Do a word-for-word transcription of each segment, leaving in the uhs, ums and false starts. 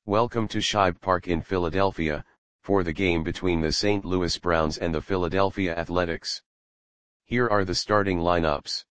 Welcome to Shibe Park in Philadelphia, for the game between the Saint Louis Browns and the Philadelphia Athletics. Here are the starting lineups.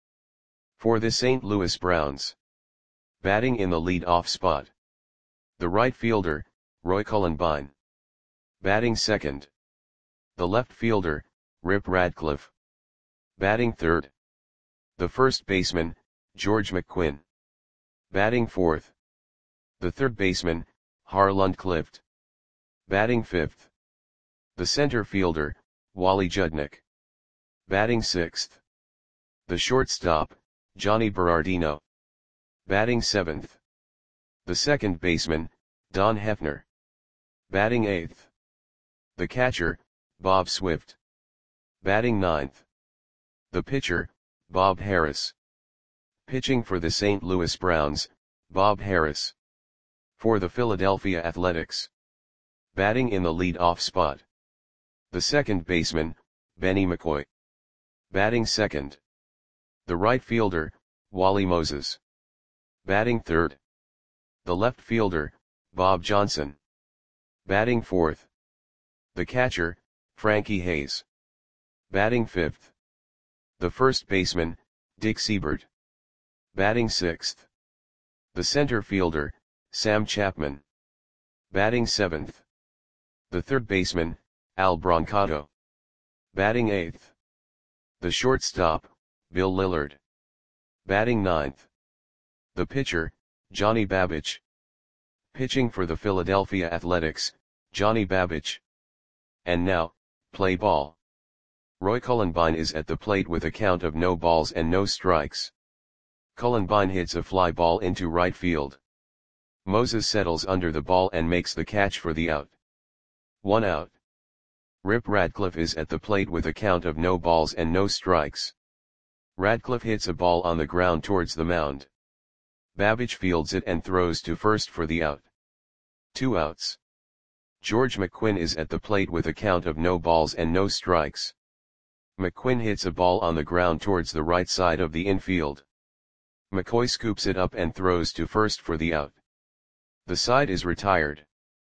For the Saint Louis Browns. Batting in the lead-off spot. The right fielder, Roy Cullenbine. Batting second. The left fielder, Rip Radcliffe. Batting third. The first baseman, George McQuinn. Batting fourth. The third baseman, Harland Clift. Batting fifth. The center fielder, Wally Judnick. Batting sixth. The shortstop, Johnny Berardino. Batting seventh. The second baseman, Don Hefner. Batting eighth. The catcher, Bob Swift. Batting ninth. The pitcher, Bob Harris. Pitching for the Saint Louis Browns, Bob Harris. For the Philadelphia Athletics. Batting in the lead-off spot. The second baseman, Benny McCoy. Batting second. The right fielder, Wally Moses. Batting third. The left fielder, Bob Johnson. Batting fourth. The catcher, Frankie Hayes. Batting fifth. The first baseman, Dick Siebert. Batting sixth. The center fielder, Sam Chapman. Batting seventh. The third baseman, Al Brancato. Batting eighth. The shortstop, Bill Lillard. Batting ninth. The pitcher, Johnny Babich. Pitching for the Philadelphia Athletics, Johnny Babich. And now, play ball. Roy Cullenbine is at the plate with a count of no balls and no strikes. Cullenbine hits a fly ball into right field. Moses settles under the ball and makes the catch for the out. One out. Rip Radcliffe is at the plate with a count of no balls and no strikes. Radcliffe hits a ball on the ground towards the mound. Babich fields it and throws to first for the out. Two outs. George McQuinn is at the plate with a count of no balls and no strikes. McQuinn hits a ball on the ground towards the right side of the infield. McCoy scoops it up and throws to first for the out. The side is retired.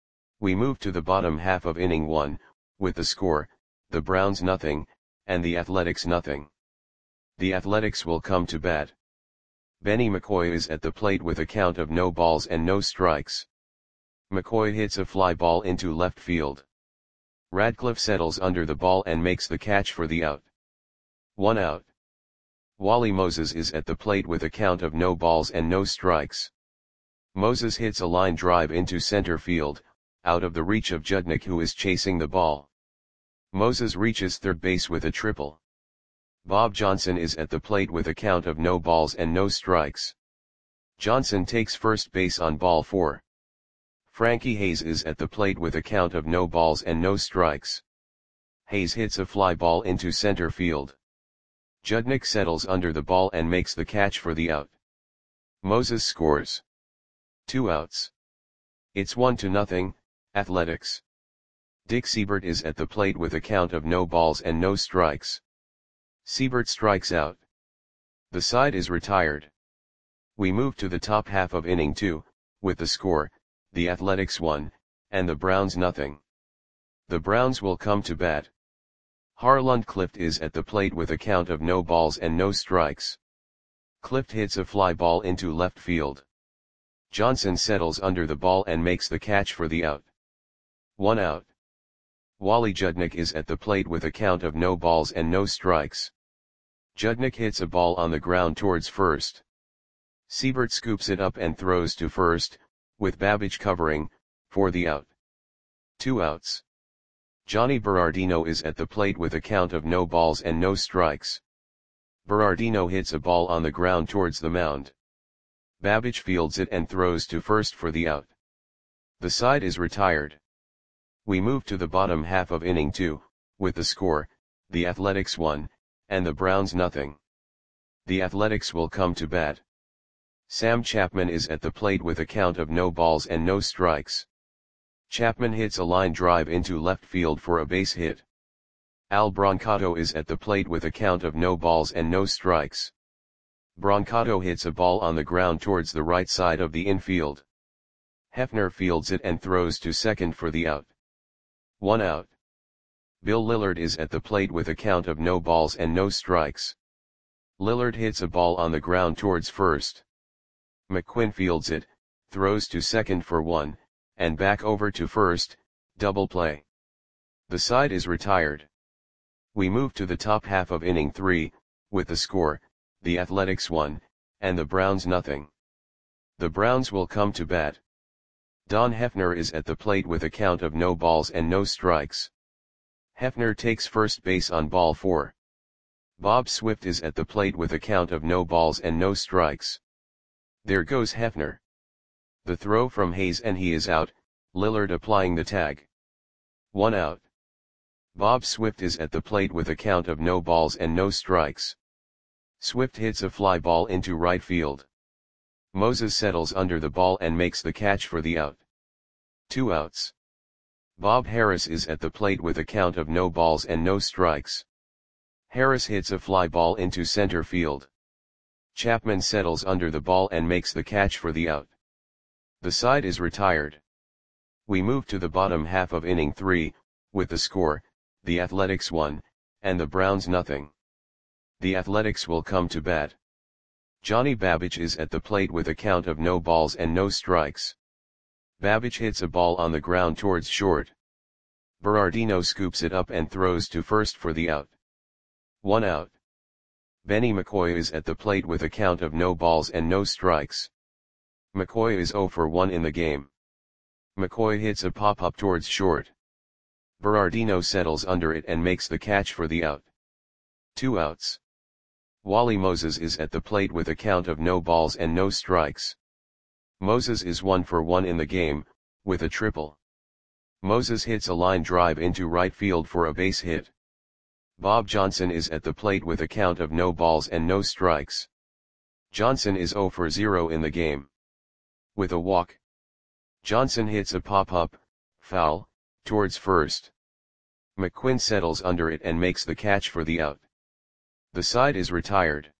We move to the bottom half of inning one, with the score, the Browns nothing, and the Athletics nothing. The Athletics will come to bat. Benny McCoy is at the plate with a count of no balls and no strikes. McCoy hits a fly ball into left field. Radcliffe settles under the ball and makes the catch for the out. One out. Wally Moses is at the plate with a count of no balls and no strikes. Moses hits a line drive into center field, out of the reach of Judnick, who is chasing the ball. Moses reaches third base with a triple. Bob Johnson is at the plate with a count of no balls and no strikes. Johnson takes first base on ball four. Frankie Hayes is at the plate with a count of no balls and no strikes. Hayes hits a fly ball into center field. Judnick settles under the ball and makes the catch for the out. Moses scores. Two outs. It's one to nothing, Athletics. Dick Siebert is at the plate with a count of no balls and no strikes. Siebert strikes out. The side is retired. We move to the top half of inning two, with the score, the Athletics one, and the Browns nothing. The Browns will come to bat. Harland Clift is at the plate with a count of no balls and no strikes. Clift hits a fly ball into left field. Johnson settles under the ball and makes the catch for the out. One out. Wally Judnick is at the plate with a count of no balls and no strikes. Judnick hits a ball on the ground towards first. Siebert scoops it up and throws to first, with Babich covering, for the out. Two outs. Johnny Berardino is at the plate with a count of no balls and no strikes. Berardino hits a ball on the ground towards the mound. Babich fields it and throws to first for the out. The side is retired. We move to the bottom half of inning two, with the score, the Athletics one, and the Browns nothing. The Athletics will come to bat. Sam Chapman is at the plate with a count of no balls and no strikes. Chapman hits a line drive into left field for a base hit. Al Brancato is at the plate with a count of no balls and no strikes. Brancato hits a ball on the ground towards the right side of the infield. Hefner fields it and throws to second for the out. One out. Bill Lillard is at the plate with a count of no balls and no strikes. Lillard hits a ball on the ground towards first. McQuinn fields it, throws to second for one, and back over to first, double play. The side is retired. We move to the top half of inning three, with the score, the Athletics one, and the Browns nothing. The Browns will come to bat. Don Hefner is at the plate with a count of no balls and no strikes. Hefner takes first base on ball four. Bob Swift is at the plate with a count of no balls and no strikes. There goes Hefner. The throw from Hayes and he is out, Lillard applying the tag. One out. Bob Swift is at the plate with a count of no balls and no strikes. Swift hits a fly ball into right field. Moses settles under the ball and makes the catch for the out. Two outs. Bob Harris is at the plate with a count of no balls and no strikes. Harris hits a fly ball into center field. Chapman settles under the ball and makes the catch for the out. The side is retired. We move to the bottom half of inning three, with the score, the Athletics one, and the Browns nothing. The Athletics will come to bat. Johnny Babbage is at the plate with a count of no balls and no strikes. Babbage hits a ball on the ground towards short. Berardino scoops it up and throws to first for the out. One out. Benny McCoy is at the plate with a count of no balls and no strikes. McCoy is oh for one in the game. McCoy hits a pop-up towards short. Berardino settles under it and makes the catch for the out. Two outs. Wally Moses is at the plate with a count of no balls and no strikes. Moses is one for one in the game, with a triple. Moses hits a line drive into right field for a base hit. Bob Johnson is at the plate with a count of no balls and no strikes. Johnson is oh for zero in the game. With a walk. Johnson hits a pop-up, foul, towards first. McQuinn settles under it and makes the catch for the out. The side is retired.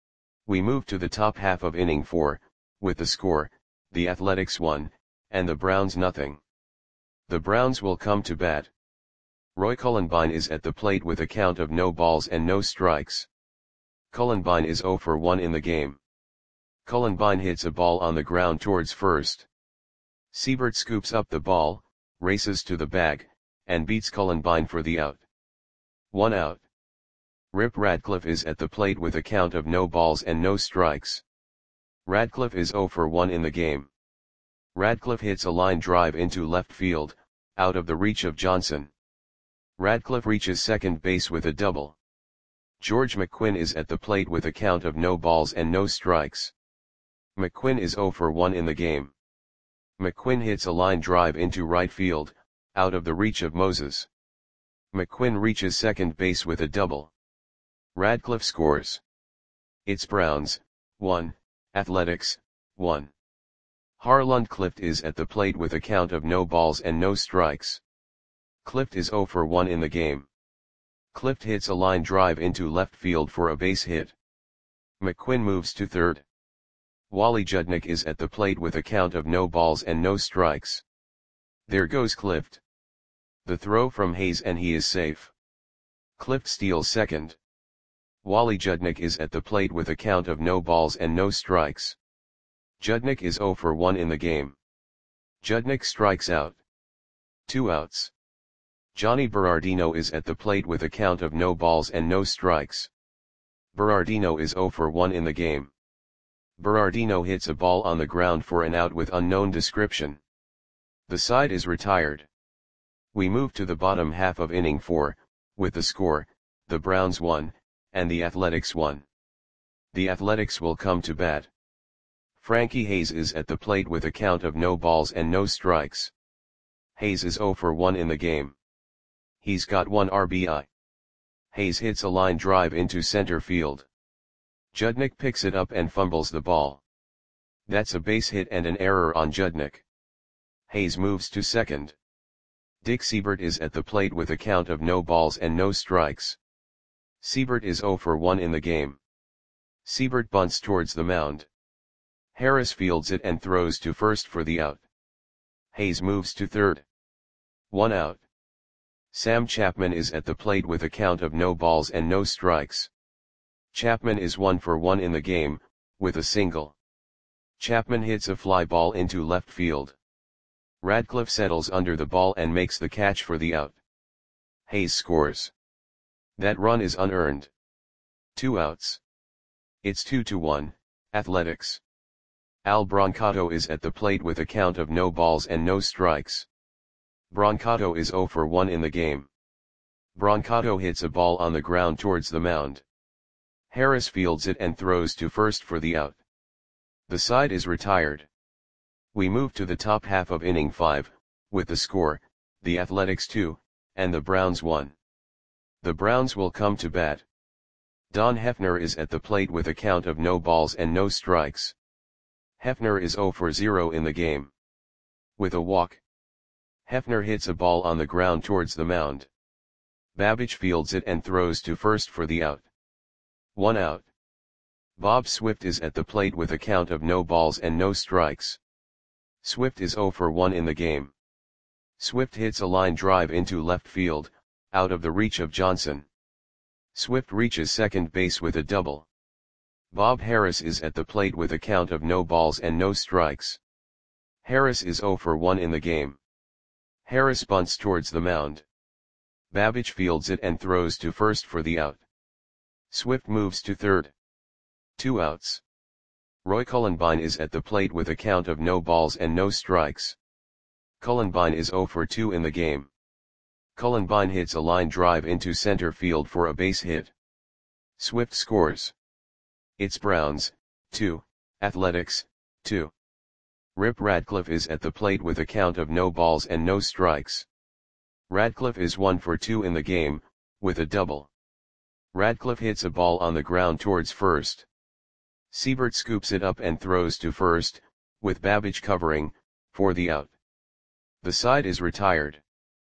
We move to the top half of inning four, with the score, the Athletics one, and the Browns nothing. The Browns will come to bat. Roy Cullenbine is at the plate with a count of no balls and no strikes. Cullenbine is oh for one in the game. Cullenbine hits a ball on the ground towards first. Siebert scoops up the ball, races to the bag, and beats Cullenbine for the out. One out. Rip Radcliffe is at the plate with a count of no balls and no strikes. Radcliffe is oh for one in the game. Radcliffe hits a line drive into left field, out of the reach of Johnson. Radcliffe reaches second base with a double. George McQuinn is at the plate with a count of no balls and no strikes. McQuinn is oh for one in the game. McQuinn hits a line drive into right field, out of the reach of Moses. McQuinn reaches second base with a double. Radcliffe scores. It's Browns, one, Athletics, one. Harland Clift is at the plate with a count of no balls and no strikes. Clift is oh for one in the game. Clift hits a line drive into left field for a base hit. McQuinn moves to third. Wally Judnick is at the plate with a count of no balls and no strikes. There goes Clift. The throw from Hayes and he is safe. Clift steals second. Wally Judnick is at the plate with a count of no balls and no strikes. Judnick is oh for one in the game. Judnick strikes out. Two outs. Johnny Berardino is at the plate with a count of no balls and no strikes. Berardino is oh for one in the game. Berardino hits a ball on the ground for an out with unknown description. The side is retired. We move to the bottom half of inning four, with the score, the Browns one, and the Athletics one. The Athletics will come to bat. Frankie Hayes is at the plate with a count of no balls and no strikes. Hayes is oh for one in the game. He's got one R B I. Hayes hits a line drive into center field. Judnick picks it up and fumbles the ball. That's a base hit and an error on Judnick. Hayes moves to second. Dick Siebert is at the plate with a count of no balls and no strikes. Siebert is oh for one in the game. Siebert bunts towards the mound. Harris fields it and throws to first for the out. Hayes moves to third. One out. Sam Chapman is at the plate with a count of no balls and no strikes. Chapman is one for one in the game, with a single. Chapman hits a fly ball into left field. Radcliffe settles under the ball and makes the catch for the out. Hayes scores. That run is unearned. Two outs. It's two to one, Athletics. Al Brancato is at the plate with a count of no balls and no strikes. Brancato is zero for one in the game. Brancato hits a ball on the ground towards the mound. Harris fields it and throws to first for the out. The side is retired. We move to the top half of inning five, with the score, the Athletics two, and the Browns one. The Browns will come to bat. Don Hefner is at the plate with a count of no balls and no strikes. Hefner is zero for zero in the game. With a walk, Hefner hits a ball on the ground towards the mound. Babbage fields it and throws to first for the out. One out. Bob Swift is at the plate with a count of no balls and no strikes. Swift is zero for one in the game. Swift hits a line drive into left field, out of the reach of Johnson. Swift reaches second base with a double. Bob Harris is at the plate with a count of no balls and no strikes. Harris is zero for one in the game. Harris bunts towards the mound. Babbage fields it and throws to first for the out. Swift moves to third. Two outs. Roy Cullenbine is at the plate with a count of no balls and no strikes. Cullenbine is zero for two in the game. Cullenbine hits a line drive into center field for a base hit. Swift scores. It's Browns, two, Athletics, two. Rip Radcliffe is at the plate with a count of no balls and no strikes. Radcliffe is one for two in the game, with a double. Radcliffe hits a ball on the ground towards first. Siebert scoops it up and throws to first, with Babbage covering, for the out. The side is retired.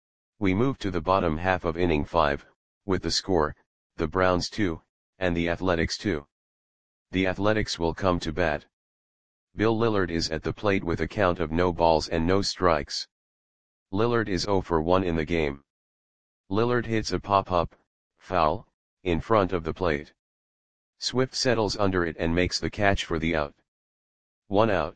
We move to the bottom half of inning five, with the score, the Browns two, and the Athletics two. The Athletics will come to bat. Bill Lillard is at the plate with a count of no balls and no strikes. Lillard is zero for one in the game. Lillard hits a pop-up, foul, in front of the plate. Swift settles under it and makes the catch for the out. One out.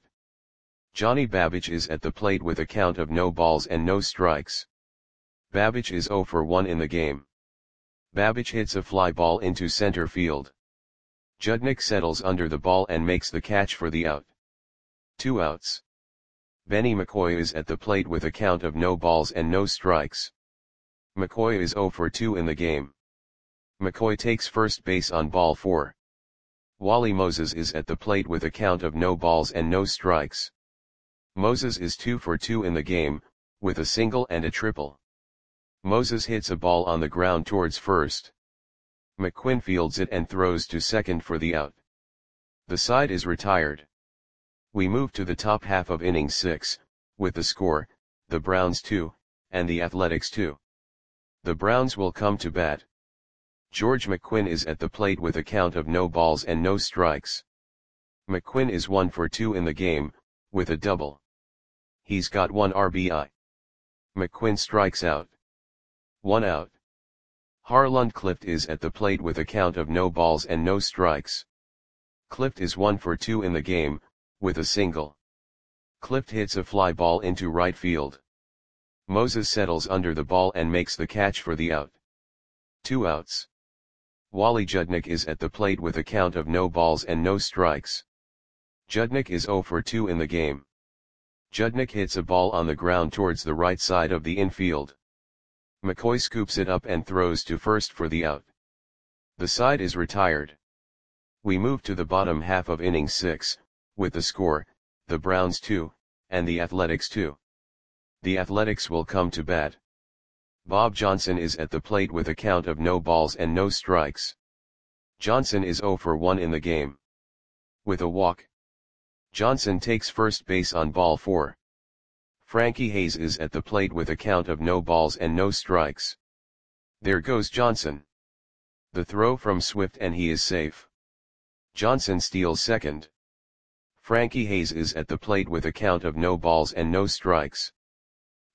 Johnny Babbage is at the plate with a count of no balls and no strikes. Babbage is zero for one in the game. Babbage hits a fly ball into center field. Judnick settles under the ball and makes the catch for the out. Two outs. Benny McCoy is at the plate with a count of no balls and no strikes. McCoy is zero for two in the game. McCoy takes first base on ball four. Wally Moses is at the plate with a count of no balls and no strikes. Moses is two for two in the game, with a single and a triple. Moses hits a ball on the ground towards first. McQuinn fields it and throws to second for the out. The side is retired. We move to the top half of inning six, with the score, the Browns two, and the Athletics two. The Browns will come to bat. George McQuinn is at the plate with a count of no balls and no strikes. McQuinn is one for two in the game, with a double. He's got one R B I. McQuinn strikes out. One out. Harland Clift is at the plate with a count of no balls and no strikes. Clift is one for two in the game, with a single. Clift hits a fly ball into right field. Moses settles under the ball and makes the catch for the out. Two outs. Wally Judnick is at the plate with a count of no balls and no strikes. Judnick is zero for two in the game. Judnick hits a ball on the ground towards the right side of the infield. McCoy scoops it up and throws to first for the out. The side is retired. We move to the bottom half of inning six, with the score, the Browns two, and the Athletics two. The Athletics will come to bat. Bob Johnson is at the plate with a count of no balls and no strikes. Johnson is zero for one in the game. With a walk, Johnson takes first base on ball four. Frankie Hayes is at the plate with a count of no balls and no strikes. There goes Johnson. The throw from Swift and he is safe. Johnson steals second. Frankie Hayes is at the plate with a count of no balls and no strikes.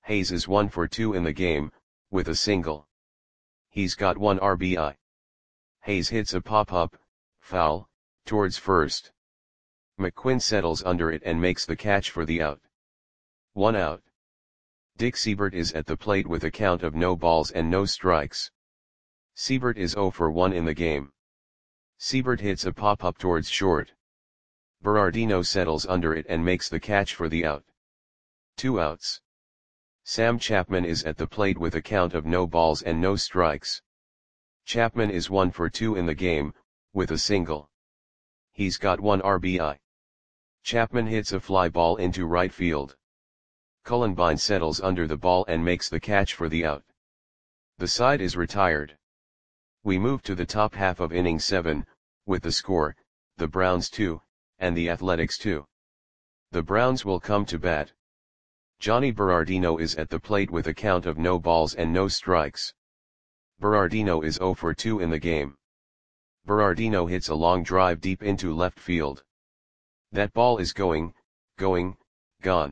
Hayes is one for two in the game, with a single. He's got one R B I. Hayes hits a pop-up, foul, towards first. McQuinn settles under it and makes the catch for the out. One out. Dick Seibert is at the plate with a count of no balls and no strikes. Seibert is zero for one in the game. Seibert hits a pop-up towards short. Berardino settles under it and makes the catch for the out. Two outs. Sam Chapman is at the plate with a count of no balls and no strikes. Chapman is one for two in the game, with a single. He's got one R B I. Chapman hits a fly ball into right field. Cullenbine settles under the ball and makes the catch for the out. The side is retired. We move to the top half of inning seven, with the score, the Browns two, and the Athletics two. The Browns will come to bat. Johnny Berardino is at the plate with a count of no balls and no strikes. Berardino is zero for two in the game. Berardino hits a long drive deep into left field. That ball is going, going, gone.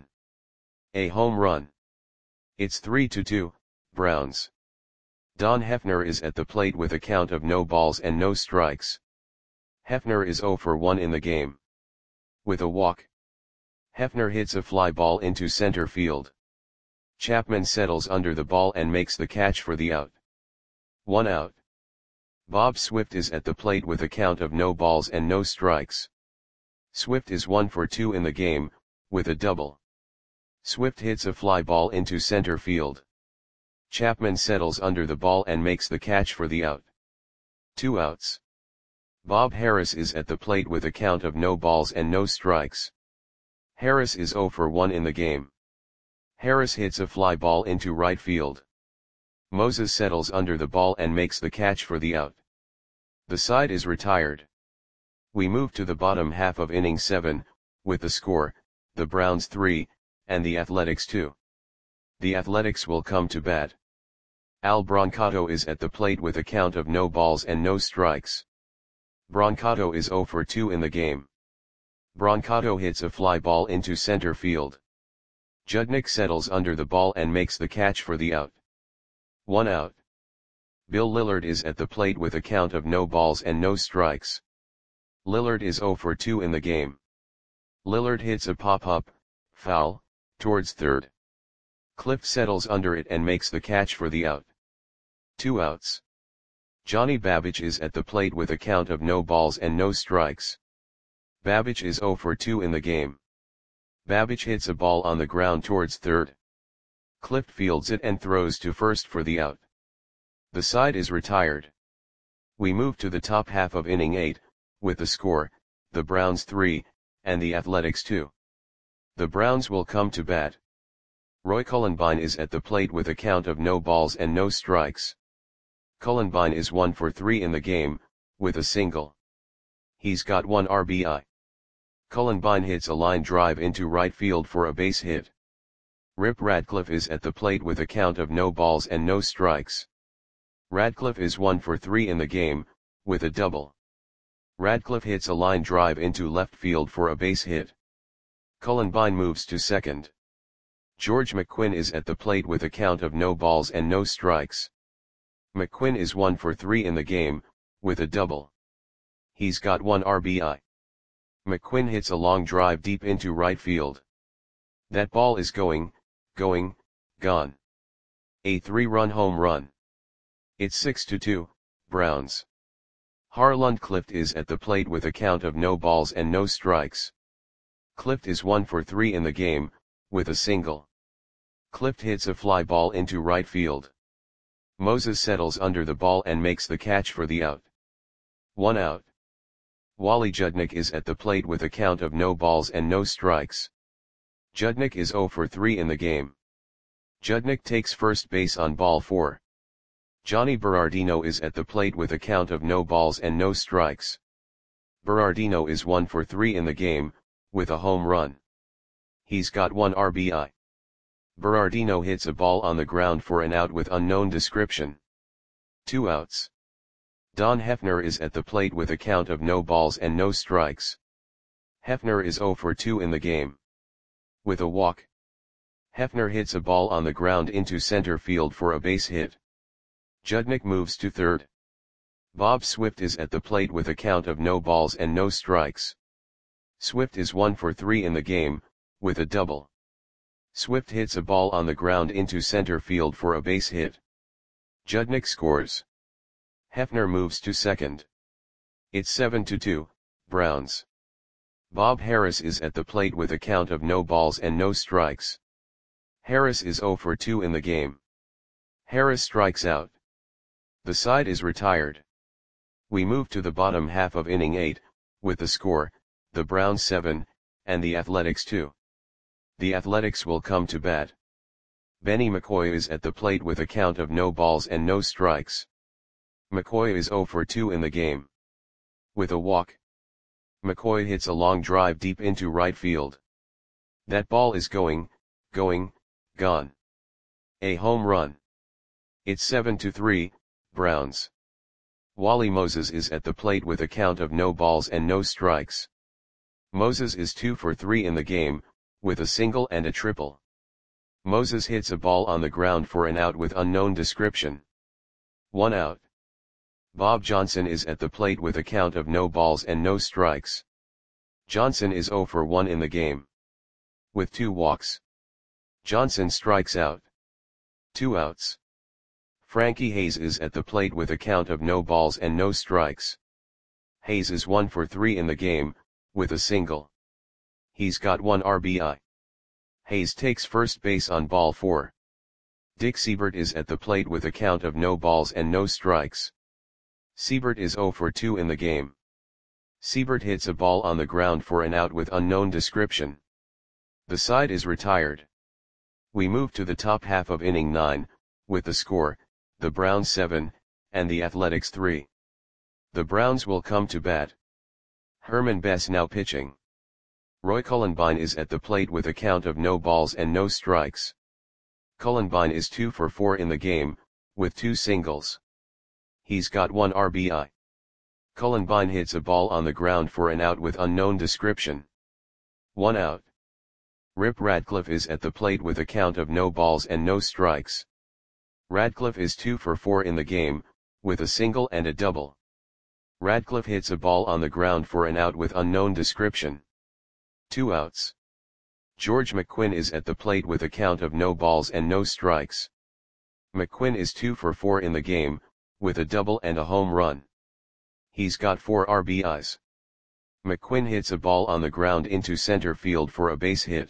A home run. It's three to two, Browns. Don Hefner is at the plate with a count of no balls and no strikes. Hefner is zero for one in the game. With a walk. Hefner hits a fly ball into center field. Chapman settles under the ball and makes the catch for the out. One out. Bob Swift is at the plate with a count of no balls and no strikes. Swift is one for two in the game, with a double. Swift hits a fly ball into center field. Chapman settles under the ball and makes the catch for the out. Two outs. Bob Harris is at the plate with a count of no balls and no strikes. Harris is zero for one in the game. Harris hits a fly ball into right field. Moses settles under the ball and makes the catch for the out. The side is retired. We move to the bottom half of inning seven, with the score, the Browns three, and the Athletics two. The Athletics will come to bat. Al Brancato is at the plate with a count of no balls and no strikes. Brancato is zero for two in the game. Brancato hits a fly ball into center field. Judnick settles under the ball and makes the catch for the out. One out. Bill Lillard is at the plate with a count of no balls and no strikes. Lillard is zero for two in the game. Lillard hits a pop-up, foul, towards third. Clift settles under it and makes the catch for the out. Two outs. Johnny Babbage is at the plate with a count of no balls and no strikes. Babbage is zero for two in the game. Babbage hits a ball on the ground towards third. Clift fields it and throws to first for the out. The side is retired. We move to the top half of inning eight, with the score, the Browns three, and the Athletics two. The Browns will come to bat. Roy Cullenbine is at the plate with a count of no balls and no strikes. Cullenbine is one for three in the game, with a single. He's got one R B I. Cullenbine hits a line drive into right field for a base hit. Rip Radcliffe is at the plate with a count of no balls and no strikes. Radcliffe is one for three in the game, with a double. Radcliffe hits a line drive into left field for a base hit. Cullenbine moves to second. George McQuinn is at the plate with a count of no balls and no strikes. McQuinn is one for three in the game, with a double. He's got one R B I. McQuinn hits a long drive deep into right field. That ball is going, going, gone. A three-run home run. It's six to two, Browns. Harland Clift is at the plate with a count of no balls and no strikes. Clift is one for three in the game, with a single. Clift hits a fly ball into right field. Moses settles under the ball and makes the catch for the out. One out. Wally Judnick is at the plate with a count of no balls and no strikes. Judnick is zero for three in the game. Judnick takes first base on ball four. Johnny Berardino is at the plate with a count of no balls and no strikes. Berardino is one for three in the game, with a home run. He's got one R B I. Berardino hits a ball on the ground for an out with unknown description. Two outs. Don Hefner is at the plate with a count of no balls and no strikes. Hefner is zero for two in the game. With a walk. Hefner hits a ball on the ground into center field for a base hit. Judnick moves to third. Bob Swift is at the plate with a count of no balls and no strikes. Swift is one for three in the game, with a double. Swift hits a ball on the ground into center field for a base hit. Judnick scores. Hefner moves to second. It's seven to two, Browns. Bob Harris is at the plate with a count of no balls and no strikes. Harris is zero for two in the game. Harris strikes out. The side is retired. We move to the bottom half of inning eight, with the score, the Browns seven, and the Athletics two. The Athletics will come to bat. Benny McCoy is at the plate with a count of no balls and no strikes. McCoy is zero for two in the game. With a walk, McCoy hits a long drive deep into right field. That ball is going, going, gone. A home run. It's seven to three, Browns. Wally Moses is at the plate with a count of no balls and no strikes. Moses is two for three in the game, with a single and a triple. Moses hits a ball on the ground for an out with unknown description. One out. Bob Johnson is at the plate with a count of no balls and no strikes. Johnson is zero for one in the game. With two walks, Johnson strikes out. Two outs. Frankie Hayes is at the plate with a count of no balls and no strikes. Hayes is one for three in the game, with a single. He's got one R B I. Hayes takes first base on ball four. Dick Siebert is at the plate with a count of no balls and no strikes. Siebert is zero for two in the game. Siebert hits a ball on the ground for an out with unknown description. The side is retired. We move to the top half of inning nine, with the score, the Browns seven, and the Athletics three. The Browns will come to bat. Herman Bess now pitching. Roy Cullenbine is at the plate with a count of no balls and no strikes. Cullenbine is two for four in the game, with two singles. He's got one R B I. Cullenbine hits a ball on the ground for an out with unknown description. One out. Rip Radcliffe is at the plate with a count of no balls and no strikes. Radcliffe is two for four in the game, with a single and a double. Radcliffe hits a ball on the ground for an out with unknown description. Two outs. George McQuinn is at the plate with a count of no balls and no strikes. McQuinn is two for four in the game, with a double and a home run. He's got four R B Is. McQuinn hits a ball on the ground into center field for a base hit.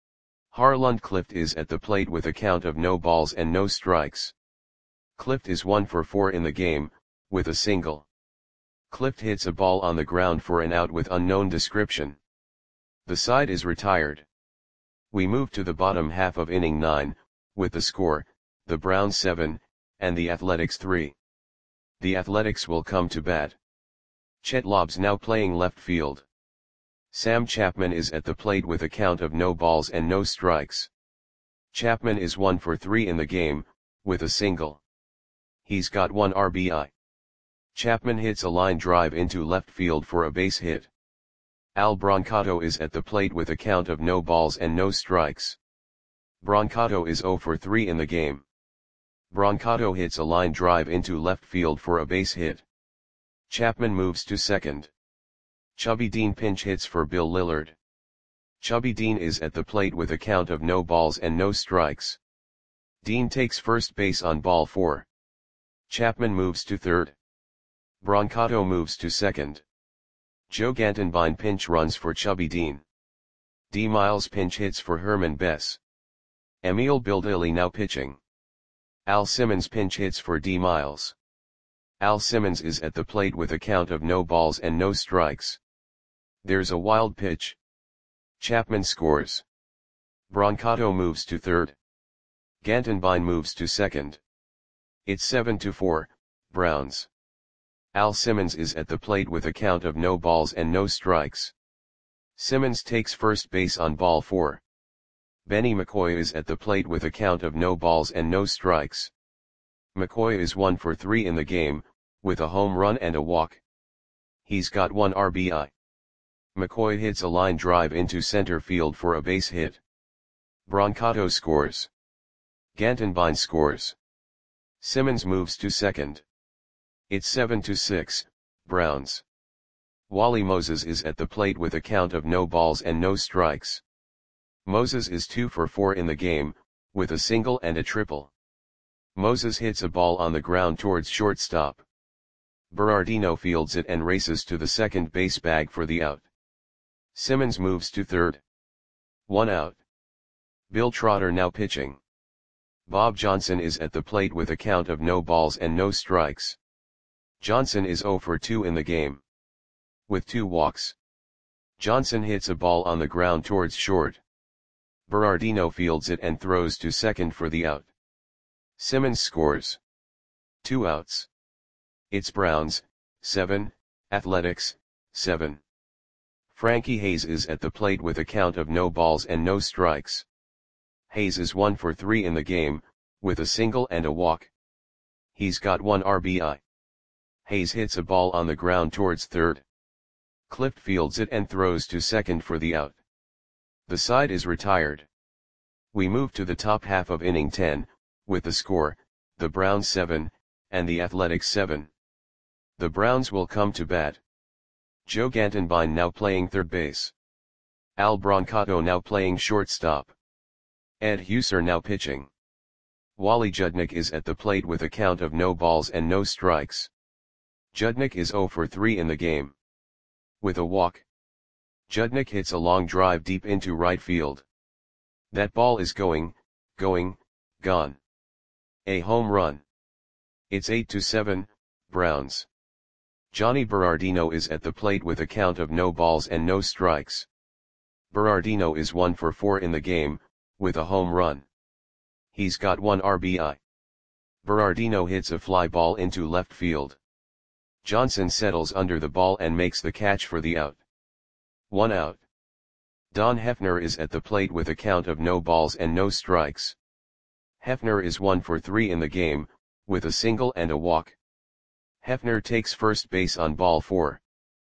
Harland Clift is at the plate with a count of no balls and no strikes. Clift is one for four in the game, with a single. Clift hits a ball on the ground for an out with unknown description. The side is retired. We move to the bottom half of inning nine, with the score, the Browns seven, and the Athletics three. The Athletics will come to bat. Chet Lobbs now playing left field. Sam Chapman is at the plate with a count of no balls and no strikes. Chapman is one for three in the game, with a single. He's got one R B I. Chapman hits a line drive into left field for a base hit. Al Brancato is at the plate with a count of no balls and no strikes. Brancato is zero for three in the game. Brancato hits a line drive into left field for a base hit. Chapman moves to second. Chubby Dean pinch hits for Bill Lillard. Chubby Dean is at the plate with a count of no balls and no strikes. Dean takes first base on ball four. Chapman moves to third. Brancato moves to second. Joe Gantenbein pinch runs for Chubby Dean. D. Miles pinch hits for Herman Bess. Emil Bildilli now pitching. Al Simmons pinch hits for D. Miles. Al Simmons is at the plate with a count of no balls and no strikes. There's a wild pitch. Chapman scores. Brancato moves to third. Gantenbein moves to second. It's seven to four, Browns. Al Simmons is at the plate with a count of no balls and no strikes. Simmons takes first base on ball four. Benny McCoy is at the plate with a count of no balls and no strikes. McCoy is one for three in the game, with a home run and a walk. He's got one R B I. McCoy hits a line drive into center field for a base hit. Brancato scores. Gantenbein scores. Simmons moves to second. It's seven to six, Browns. Wally Moses is at the plate with a count of no balls and no strikes. Moses is two for four in the game, with a single and a triple. Moses hits a ball on the ground towards shortstop. Berardino fields it and races to the second base bag for the out. Simmons moves to third. One out. Bill Trotter now pitching. Bob Johnson is at the plate with a count of no balls and no strikes. Johnson is zero for two in the game. With two walks. Johnson hits a ball on the ground towards short. Berardino fields it and throws to second for the out. Simmons scores. Two outs. It's Browns, seven, Athletics, seven. Frankie Hayes is at the plate with a count of no balls and no strikes. Hayes is one for three in the game, with a single and a walk. He's got one R B I. Hayes hits a ball on the ground towards third. Clift fields it and throws to second for the out. The side is retired. We move to the top half of inning ten, with the score, the Browns seven, and the Athletics seven. The Browns will come to bat. Joe Gantenbein now playing third base. Al Brancato now playing shortstop. Ed Husser now pitching. Wally Judnick is at the plate with a count of no balls and no strikes. Judnick is zero for three in the game. With a walk. Judnick hits a long drive deep into right field. That ball is going, going, gone. A home run. It's eight to seven, Browns. Johnny Berardino is at the plate with a count of no balls and no strikes. Berardino is one for four in the game, with a home run. He's got one R B I. Berardino hits a fly ball into left field. Johnson settles under the ball and makes the catch for the out. One out. Don Hefner is at the plate with a count of no balls and no strikes. Hefner is one for three in the game, with a single and a walk. Hefner takes first base on ball four.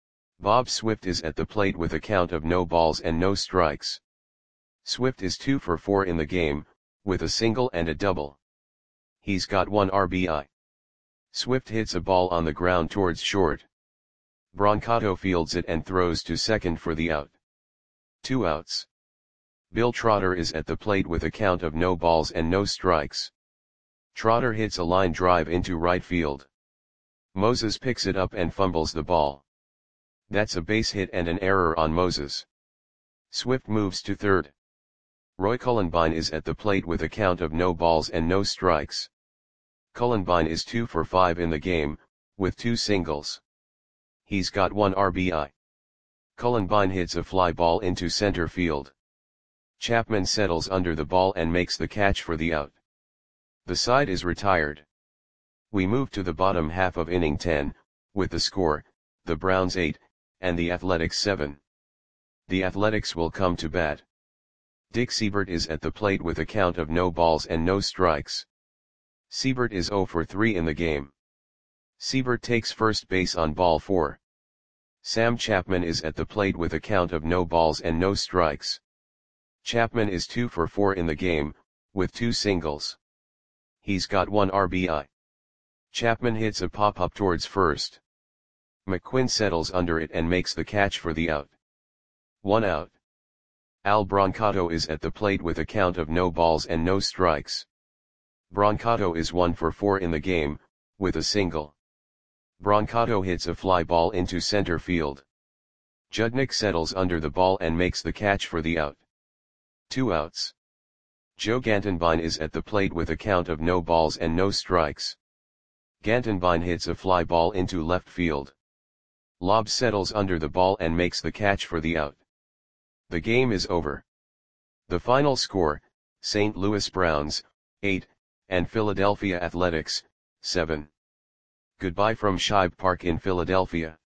Bob Swift is at the plate with a count of no balls and no strikes. Swift is two for four in the game, with a single and a double. He's got one R B I. Swift hits a ball on the ground towards short. Brancato fields it and throws to second for the out. Two outs. Bill Trotter is at the plate with a count of no balls and no strikes. Trotter hits a line drive into right field. Moses picks it up and fumbles the ball. That's a base hit and an error on Moses. Swift moves to third. Roy Cullenbine is at the plate with a count of no balls and no strikes. Cullenbine is two for five in the game, with two singles. He's got one R B I. Cullenbine hits a fly ball into center field. Chapman settles under the ball and makes the catch for the out. The side is retired. We move to the bottom half of inning ten, with the score, the Browns eight, and the Athletics seven. The Athletics will come to bat. Dick Siebert is at the plate with a count of no balls and no strikes. Siebert is zero for three in the game. Siebert takes first base on ball four. Sam Chapman is at the plate with a count of no balls and no strikes. Chapman is two for four in the game, with two singles. He's got one R B I. Chapman hits a pop-up towards first. McQuinn settles under it and makes the catch for the out. One out. Al Brancato is at the plate with a count of no balls and no strikes. Brancato is one for four in the game, with a single. Brancato hits a fly ball into center field. Judnick settles under the ball and makes the catch for the out. Two outs. Joe Gantenbein is at the plate with a count of no balls and no strikes. Gantenbein hits a fly ball into left field. Lobb settles under the ball and makes the catch for the out. The game is over. The final score, Saint Louis Browns, eight, and Philadelphia Athletics, seven. Goodbye from Shibe Park in Philadelphia.